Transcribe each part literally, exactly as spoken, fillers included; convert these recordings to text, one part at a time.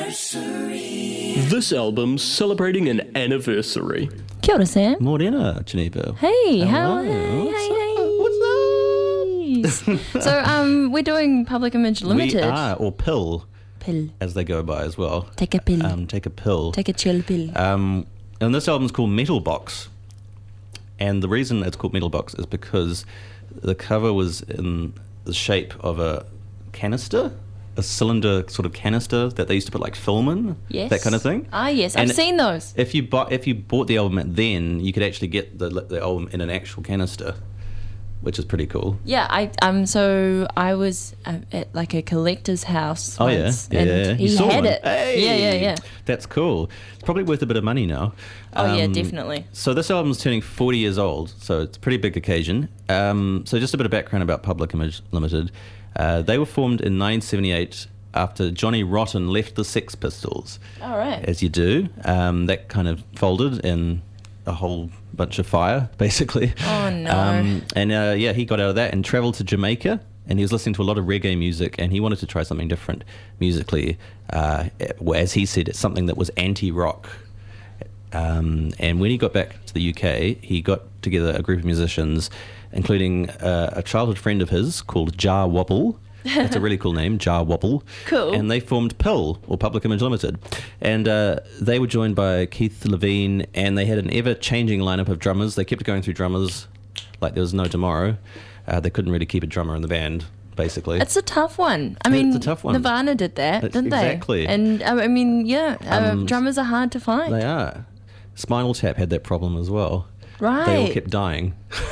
anniversary. This album's celebrating an anniversary. Kia ora, Sam. Morena, Geneva. Hey, how? Hello. Hey, hey, hey. What's up? So, um, we're doing Public Image Limited. We are, or Pill, Pill. as they go by as well. Take a pill. Um, take a pill. Take a chill pill. Um, and this album's called Metal Box. And the reason it's called Metal Box is because the cover was in the shape of a canister, a cylinder sort of canister that they used to put like film in, Yes. that kind of thing. Ah, yes. And I've seen those. If you bought if you bought the album then, you could actually get the the album in an actual canister, which is pretty cool. Yeah, I um. So I was uh, at like a collector's house. Oh yeah, once, yeah, and yeah. he You saw had one. it. Hey! Yeah, yeah, yeah. That's cool. It's probably worth a bit of money now. Oh yeah, Um, definitely. So this album's turning forty years old, so it's a pretty big occasion. Um, so just a bit of background about Public Image Limited. Uh, they were formed in nineteen seventy-eight after Johnny Rotten left the Sex Pistols. All right. As you do. Um, that kind of folded in a whole bunch of fire, basically. Oh, no. Um, and uh, yeah, he got out of that and travelled to Jamaica. And he was listening to a lot of reggae music, and he wanted to try something different musically. Uh, as he said, it's something that was anti-rock. Um, and when he got back to the U K, he got together a group of musicians, including uh, a childhood friend of his called Jar Wobble. That's a really cool name, Jar Wobble. Cool. And they formed Pill, or Public Image Limited. And uh, they were joined by Keith Levine, and they had an ever-changing lineup of drummers. They kept going through drummers like there was no tomorrow. Uh, they couldn't really keep a drummer in the band, basically. It's a tough one. I It's mean, a tough one. Nirvana did that, It's- didn't they? exactly. And uh, I mean, yeah, uh, Um, drummers are hard to find. They are. Spinal Tap had that problem as well. Right. They all kept dying.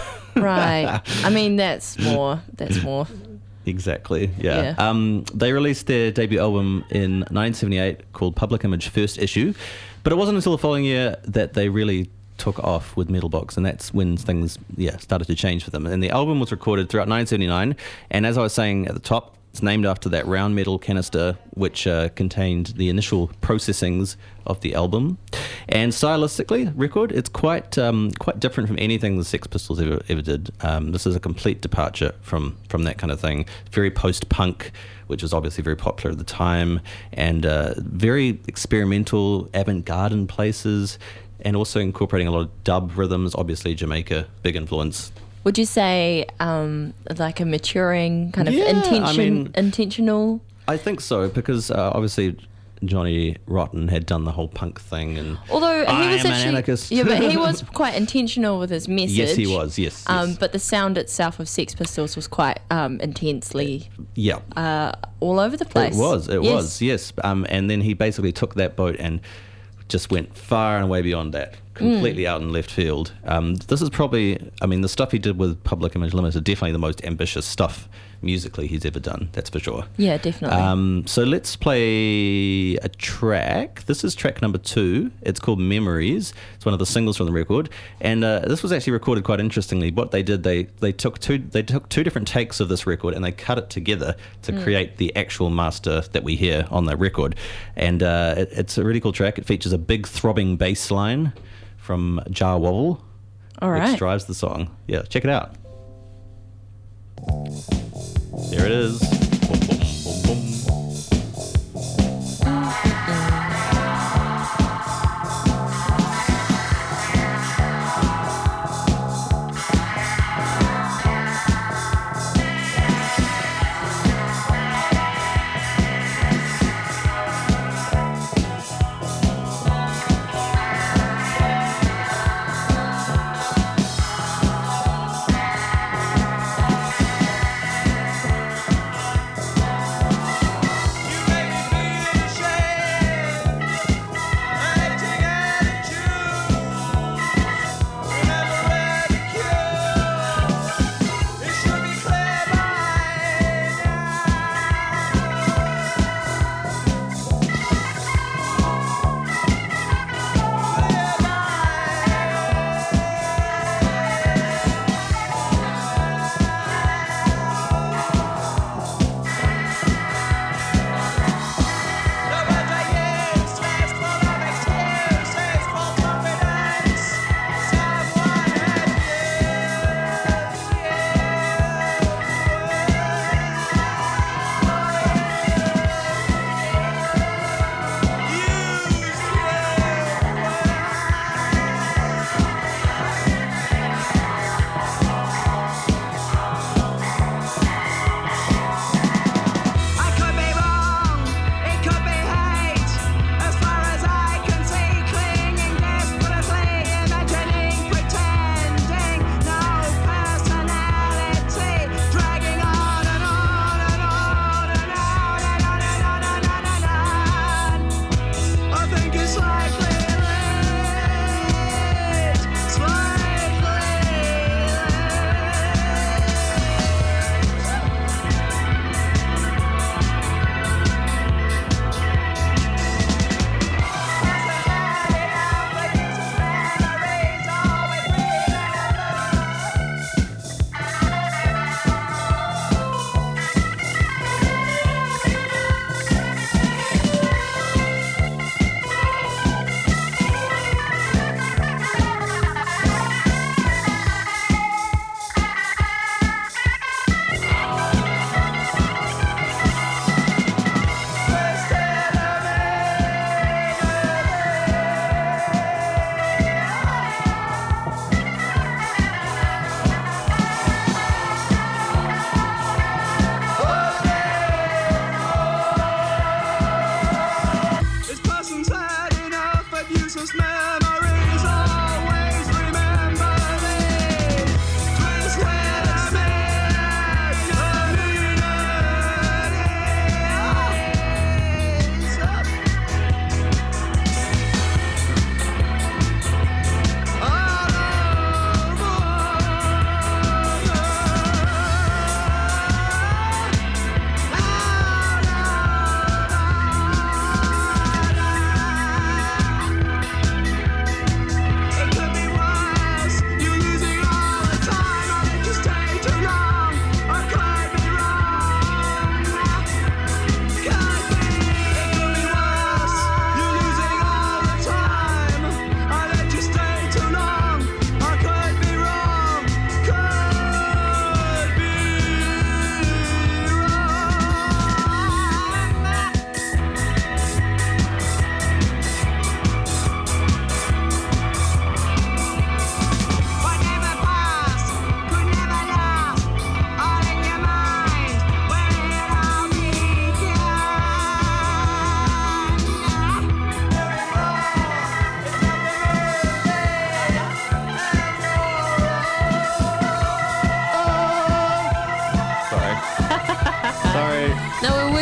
Right. I mean, that's more. That's more. Exactly, yeah. Yeah. Um, they released their debut album in nineteen seventy-eight called Public Image First Issue, but it wasn't until the following year that they really took off with Metal Box, and that's when things yeah started to change for them. And the album was recorded throughout nineteen seventy-nine, and as I was saying at the top, it's named after that round metal canister which uh, contained the initial processings of the album. And stylistically, record, it's quite um, quite different from anything the Sex Pistols ever ever did. Um, this is a complete departure from from that kind of thing. Very post-punk, which was obviously very popular at the time, and uh, very experimental, avant-garde in places, and also incorporating a lot of dub rhythms. Obviously, Jamaica, big influence. Would you say um, like a maturing kind of Yeah, I intention, mean- intentional? I think so, because uh, obviously Johnny Rotten had done the whole punk thing, and Although I he was am an actually, anarchist. yeah, but he was quite intentional with his message. Yes, he was. Yes, Um, yes. but the sound itself of Sex Pistols was quite um, intensely yeah. uh, all over the place. It was, it Yes. was, yes. Um, and then he basically took that boat and just went far and away beyond that, completely out in left field. Um, this is probably, I mean, the stuff he did with Public Image Limited, definitely the most ambitious stuff musically he's ever done, that's for sure. Yeah, definitely. Um, so let's play a track. This is track number two. It's called Memories. It's one of the singles from the record, and uh, this was actually recorded quite interestingly. What they did, they they took two they took two different takes of this record and they cut it together to Mm. create the actual master that we hear on the record. And uh, it, it's a really cool track. It features a big throbbing bass line from Jar Wobble, All which right. drives the song. Yeah, check it out. There it is. Boom, boom, boom, boom.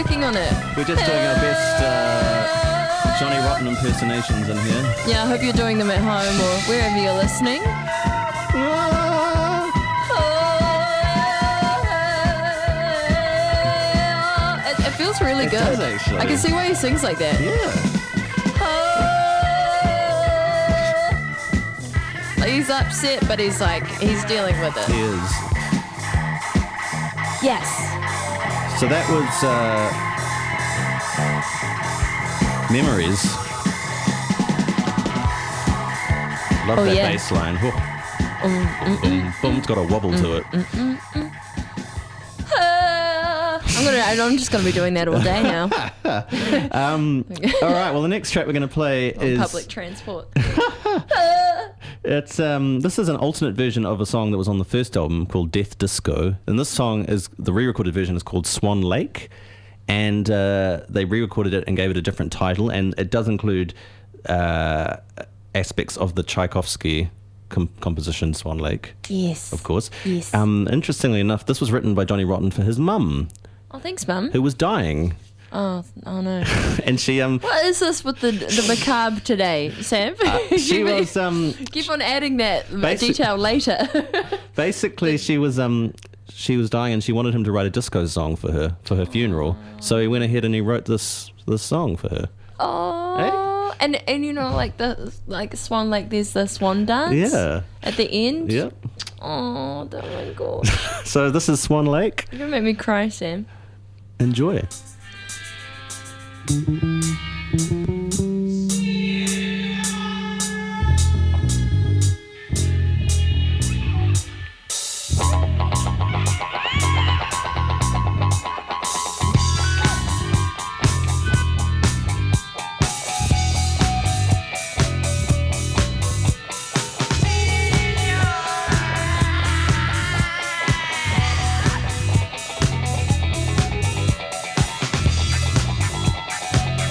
working on it. We're just doing our best uh, Johnny Rotten impersonations in here. Yeah, I hope you're doing them at home or wherever you're listening. It, it feels really It good. does, actually. I can see why he sings like that. Yeah. Like he's upset, but he's like, he's dealing with it. He is. Yes. So that was uh, Memories. Love Oh, that yeah. bass line. Whoa. Um, Boom, boom, boom. It's got a wobble to it. I'm gonna. I'm just gonna be doing that all day now. Um, all right. Well, the next track we're going to play On is public transport. it's um, this is an alternate version of a song that was on the first album called Death Disco, and this song is the re-recorded version is called Swan Lake, and uh, they re-recorded it and gave it a different title, and it does include uh, aspects of the Tchaikovsky com- composition Swan Lake, Yes. of course. Yes. Um, interestingly enough, this was written by Johnny Rotten for his mum, Oh, thanks, Mum. who was dying, Oh, oh no. and she um. What is this with the the macabre today, Sam? She Keep- was um Keep on adding that Basic- detail later. basically she was um she was dying and she wanted him to write a disco song for her for her funeral. So he went ahead and he wrote this this song for her. Oh, and and you know, like the like Swan Lake, there's the swan dance. Yeah. At the end. Yep. Oh, oh my god! So this is Swan Lake. You're gonna make me cry, Sam. Enjoy. Thank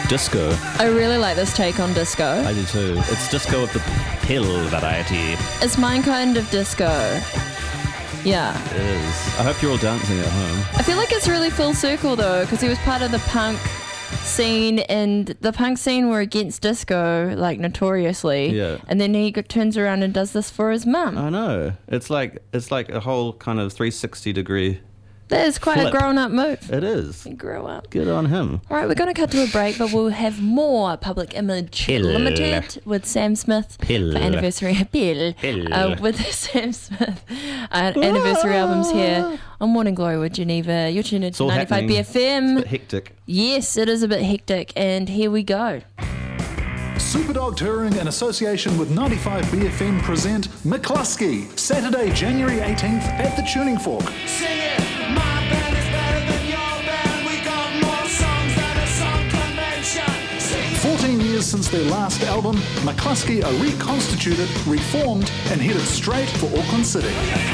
disco. I really like this take on disco. I do too. It's disco of the pill variety. It's my kind of disco. Yeah. It is. I hope you're all dancing at home. I feel like it's really full circle though, because he was part of the punk scene, and the punk scene were against disco, like notoriously. Yeah. And then he go- turns around and does this for his mum. I know. It's like it's like a whole kind of three sixty degree. That is quite flip. a grown-up move. It is. He grew up. Good on him. All right, we're going to cut to a break, but we'll have more Public Image Pill. Limited with Sam Smith Pill. for anniversary. Pill. Pill. Uh, with Sam Smith uh, anniversary albums here on Morning Glory with Geneva. You're tuned It's into all ninety-five happening. B F M. It's a bit hectic. Yes, it is a bit hectic, and here we go. Superdog Touring in association with ninety-five B F M present McCluskey, Saturday, January eighteenth at the Tuning Fork. Sing it, my band is better than your band. We got more songs than a song convention. Sing it. fourteen years since their last album, McCluskey are reconstituted, reformed, and headed straight for Auckland City.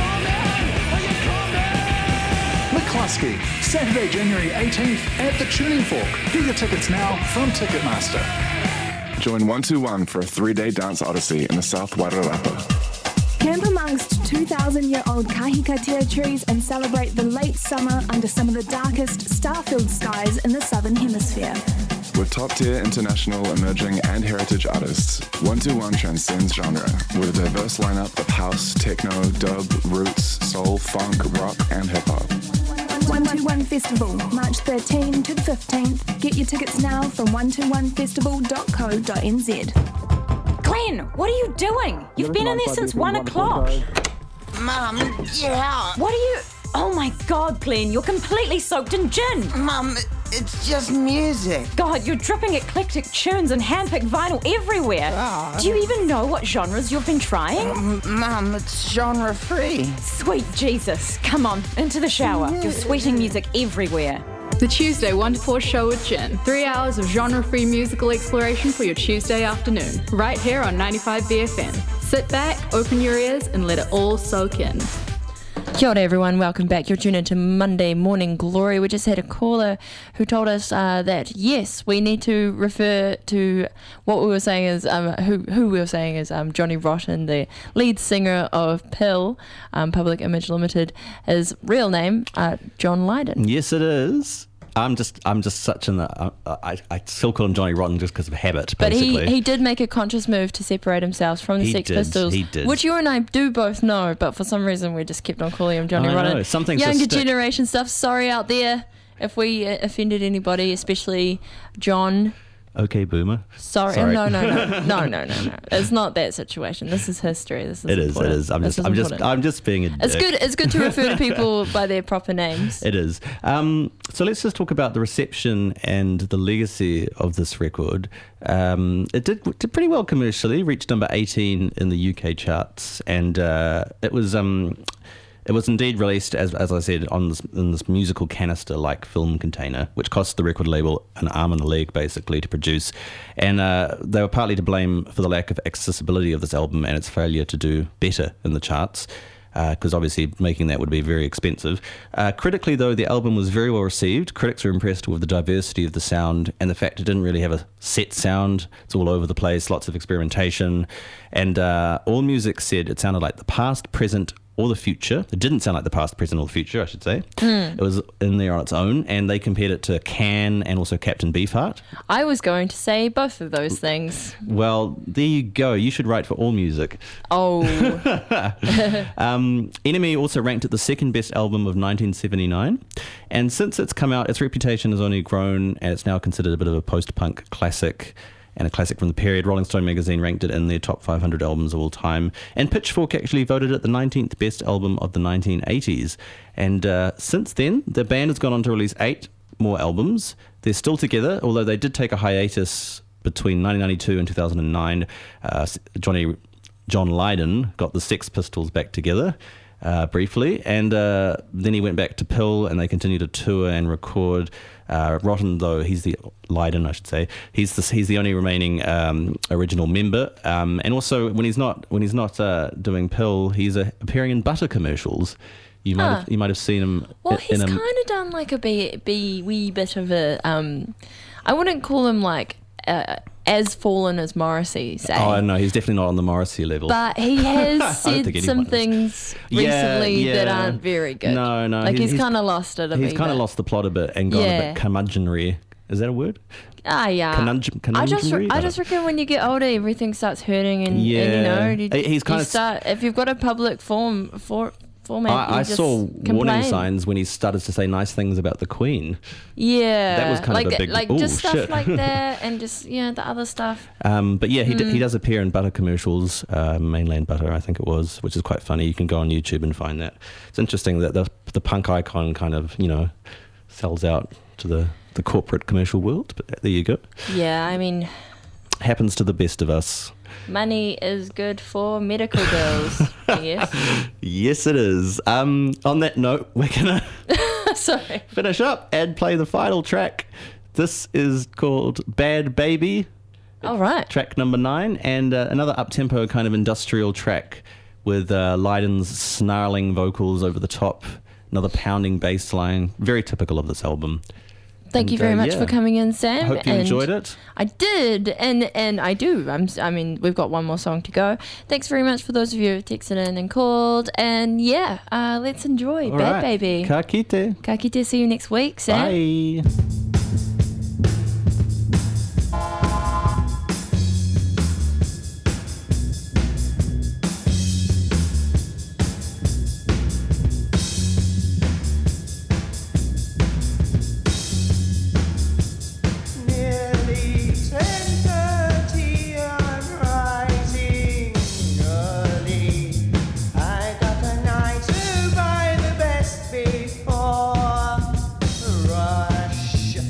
McCluskey, Saturday, January eighteenth at the Tuning Fork. Get your tickets now from Ticketmaster. Join one two one for a three-day dance odyssey in the South Wairarapa. Camp amongst two thousand year old kahikatea trees and celebrate the late summer under some of the darkest star-filled skies in the Southern Hemisphere. With top-tier international, emerging, and heritage artists, one two one transcends genre with a diverse lineup of house, techno, dub, roots, soul, funk, rock, and hip-hop. one two one Festival, March thirteenth to the fifteenth. Get your tickets now from one two one festival dot co dot n z. Glenn, what are you doing? You've been in there since one o'clock. Mum, get out. What are you... Oh my God, Glenn, you're completely soaked in gin. Mum, it's just music. God, you're dripping eclectic tunes and hand-picked vinyl everywhere. Oh. Do you even know what genres you've been trying? M- Mum, it's genre-free. Sweet Jesus. Come on, into the shower. You're sweating music everywhere. The Tuesday one to four show with Jen. Three hours of genre-free musical exploration for your Tuesday afternoon. Right here on ninety-five B F M. Sit back, open your ears, and let it all soak in. Kia ora everyone, welcome back. You're tuned into Monday Morning Glory. We just had a caller who told us uh, that yes, we need to refer to what we were saying is um, who who we were saying is um, Johnny Rotten, the lead singer of Pill, um, Public Image Limited. His real name, uh, John Lydon. Yes, it is. I'm just, I'm just such an. Uh, I, I still call him Johnny Rotten just because of habit. But basically. he, he did make a conscious move to separate himself from the He Sex did, Pistols, he did. which you and I do both know. But for some reason, we just kept on calling him Johnny I Rotten. know, something's Younger just stick. generation stuff. Sorry out there if we uh, offended anybody, especially John. Okay, boomer. Sorry. Sorry. No, no, no, no, no, no, no. It's not that situation. This is history. This is It is. It important. is. I'm This just. is I'm just. important. I'm just being a. It's dick. good. It's good to refer to people by their proper names. It is. Um, so let's just talk about the reception and the legacy of this record. Um, it did, did pretty well commercially, reached number eighteen in the U K charts, and uh, it was um, it was indeed released, as as I said, on this, in this musical canister-like film container, which cost the record label an arm and a leg, basically, to produce. And uh, they were partly to blame for the lack of accessibility of this album and its failure to do better in the charts, because uh, obviously making that would be very expensive. Uh, critically, though, the album was very well received. Critics were impressed with the diversity of the sound and the fact it didn't really have a set sound. It's all over the place, lots of experimentation. And uh, AllMusic said it sounded like the past, present, or the future. It didn't sound like the past, present, or the future, I should say. Mm. It was in there on its own, and they compared it to Can and also Captain Beefheart. I was going to say both of those things. Well, there you go. You should write for AllMusic. Oh. um, Enemy also ranked it the second best album of nineteen seventy-nine, and since it's come out, its reputation has only grown, and it's now considered a bit of a post-punk classic. And a classic from the period. Rolling Stone magazine ranked it in their top five hundred albums of all time. And Pitchfork actually voted it the nineteenth best album of the nineteen eighties. And uh, since then, the band has gone on to release eight more albums. They're still together, although they did take a hiatus between nineteen ninety-two and two thousand nine. Uh, Johnny John Lydon got the Sex Pistols back together uh, briefly. And uh, then he went back to Pill, and they continued to tour and record. Uh, Rotten, though, he's the Lydon, I should say. He's the he's the only remaining um, original member, um, and also when he's not when he's not uh, doing Pill, he's uh, appearing in butter commercials. You might Huh. have, you might have seen him. Well, in, he's in kind a, of done like a be, be wee bit of a. Um, I wouldn't call him like uh, as fallen as Morrissey, say. Oh, no, he's definitely not on the Morrissey level. But he has said think some anyone is. things Yeah, recently yeah. that aren't very good. No, no. Like he- he's, kind of lost it a He's wee kind of bit. lost the plot a bit and gone a Yeah. bit curmudgeonary. Is that a word? Ah, yeah. Conundrum- I just, conundrum-y? I I just don't- reckon when you get older, everything starts hurting, and, Yeah. and you know, you, He- he's you kinda s- start if you've got a public form for format. you I, I just saw complain. warning signs when he started to say nice things about the Queen. Yeah, That was kind of like a big, like "Ooh, just stuff shit." like that, and just yeah, the other stuff. Um, but yeah, he, d- Mm. he does appear in butter commercials, uh, Mainland Butter, I think it was, which is quite funny. You can go on YouTube and find that. It's interesting that the the punk icon kind of, you know, sells out to the, the corporate commercial world. But there you go. Yeah, I mean, Happens to the best of us. money is good for medical bills. I guess. Yes, it is. Um, on that note, we're gonna Sorry. finish up and play the final track. This is called Bad Baby. All right. Track number nine, and uh, another up-tempo kind of industrial track with uh, Lydon's snarling vocals over the top, another pounding bass line, very typical of this album. Thank And, you very uh, much yeah. for coming in, Sam. I hope you and enjoyed it. I did, and and I do. I'm. s- I mean, we've got one more song to go. Thanks very much for those of you who texted in and called. And yeah, uh, let's enjoy All Bad right. Baby. Ka kite. Ka kite, see you next week, Sam. Bye. Nearly ten thirty, I'm rising early. I got a night to buy the best before rush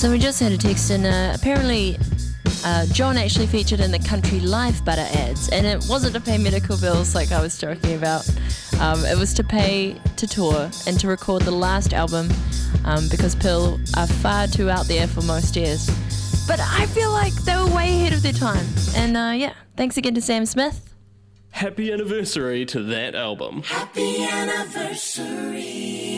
So we just had a text in. Uh, apparently, uh, John actually featured in the Country Life butter ads, and it wasn't to pay medical bills like I was joking about. Um, it was to pay to tour and to record the last album um, because Pill are far too out there for most ears. But I feel like they were way ahead of their time. And uh, yeah, thanks again to Sam Smith. Happy anniversary to that album. Happy anniversary.